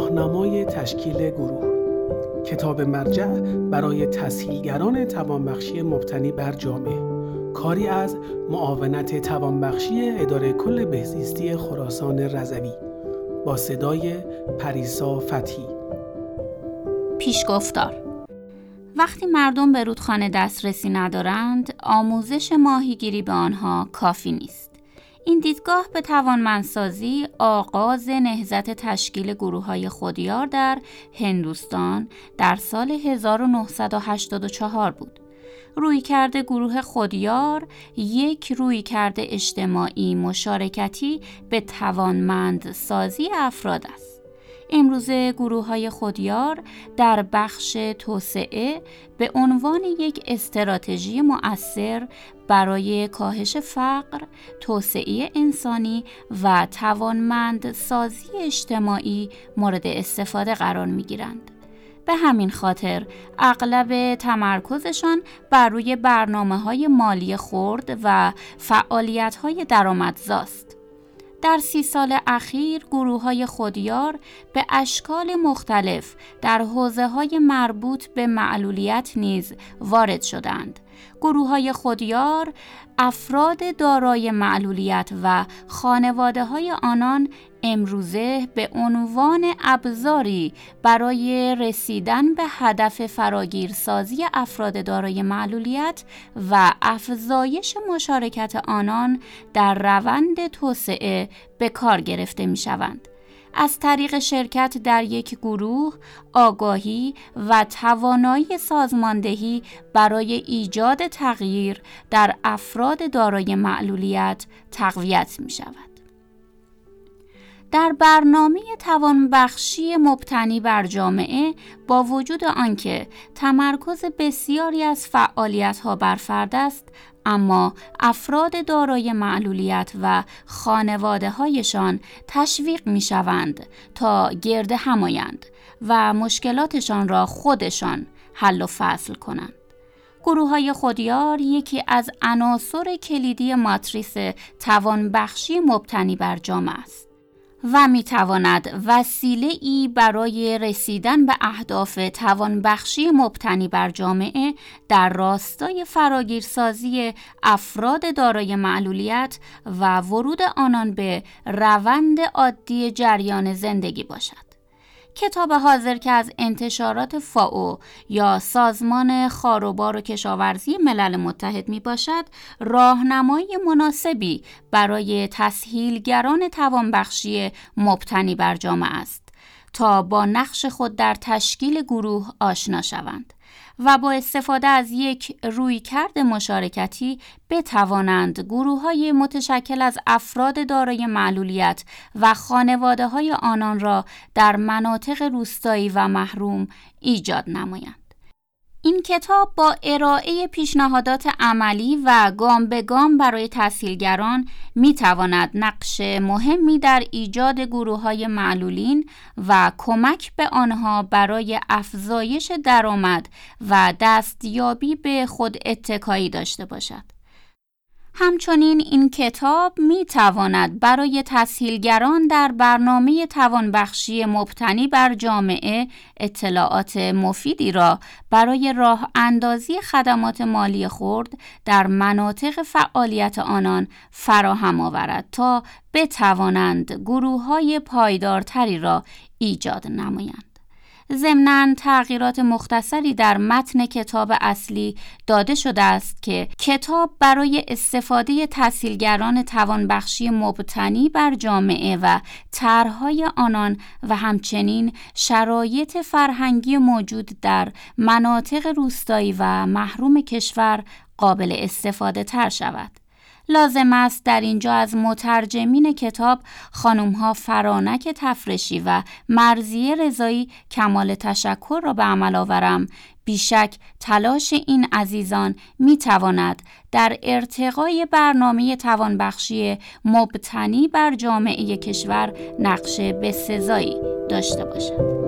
راهنمای تشکیل گروه، کتاب مرجع برای تسهیلگران توانبخشی مبتنی بر جامعه، کاری از معاونت توانبخشی اداره کل بهزیستی خراسان رضوی، با صدای پریسا فتحی. پیشگفتار: وقتی مردم به رودخانه دسترسی ندارند، آموزش ماهیگیری به آنها کافی نیست. این دیدگاه به توانمندسازی آغاز نهضت تشکیل گروه‌های خودیار در هندوستان در سال 1984 بود. رویکرد گروه خودیار یک رویکرد اجتماعی مشارکتی به توانمندسازی افراد است. امروزه گروه‌های خودیار در بخش توسعه به عنوان یک استراتژی مؤثر برای کاهش فقر، توسعه انسانی و توانمندسازی اجتماعی مورد استفاده قرار می‌گیرند. به همین خاطر اغلب تمرکزشان بر روی برنامه‌های مالی خرد و فعالیت‌های درآمدزاست. در 30 سال اخیر گروه‌های خودیار به اشکال مختلف در حوزه‌های مربوط به معلولیت نیز وارد شدند. گروه‌های خودیار افراد دارای معلولیت و خانواده‌های آنان امروزه به عنوان ابزاری برای رسیدن به هدف فراگیرسازی افراد دارای معلولیت و افزایش مشارکت آنان در روند توسعه به کار گرفته می‌شوند. از طریق شرکت در یک گروه، آگاهی و توانایی سازماندهی برای ایجاد تغییر در افراد دارای معلولیت تقویت می شود. در برنامه توانبخشی مبتنی بر جامعه، با وجود آنکه تمرکز بسیاری از فعالیت‌ها بر فرد است، اما افراد دارای معلولیت و خانواده‌هایشان تشویق می‌شوند تا گرد هم آیند و مشکلاتشان را خودشان حل و فصل کنند. گروه‌های خودیار یکی از عناصر کلیدی ماتریس توانبخشی مبتنی بر جامعه است و می‌تواند وسیله‌ای برای رسیدن به اهداف توانبخشی مبتنی بر جامعه در راستای فراگیرسازی افراد دارای معلولیت و ورود آنان به روند عادی جریان زندگی باشد. کتاب حاضر که از انتشارات فائو یا سازمان خاروبار و کشاورزی ملل متحد می باشد، راهنمای مناسبی برای تسهیلگران توانبخشی مبتنی بر جامعه است تا با نقش خود در تشکیل گروه آشنا شوند و با استفاده از یک رویکرد مشارکتی بتوانند گروه‌های متشکل از افراد دارای معلولیت و خانواده‌های آنان را در مناطق روستایی و محروم ایجاد نمایند. این کتاب با ارائه پیشنهادات عملی و گام به گام برای تسهیلگران می‌تواند نقش مهمی در ایجاد گروه‌های معلولین و کمک به آنها برای افزایش درآمد و دستیابی به خود اتکایی داشته باشد. همچنین این کتاب می تواند برای تسهیلگران در برنامه توانبخشی مبتنی بر جامعه اطلاعات مفیدی را برای راه اندازی خدمات مالی خرد در مناطق فعالیت آنان فراهم آورد تا بتوانند گروه‌های پایدارتری را ایجاد نمایند. ضمناً تغییرات مختصری در متن کتاب اصلی داده شده است که کتاب برای استفاده تسهیلگران توانبخشی مبتنی بر جامعه و طرح‌های آنان و همچنین شرایط فرهنگی موجود در مناطق روستایی و محروم کشور قابل استفاده تر شود. لازم است در اینجا از مترجمین کتاب خانم‌ها فرانک تفرشی و مرضیه رضایی کمال تشکر را به عمل آورم. بیشک تلاش این عزیزان می‌تواند در ارتقای برنامه توانبخشی مبتنی بر جامعه کشور نقش بسزایی داشته باشد.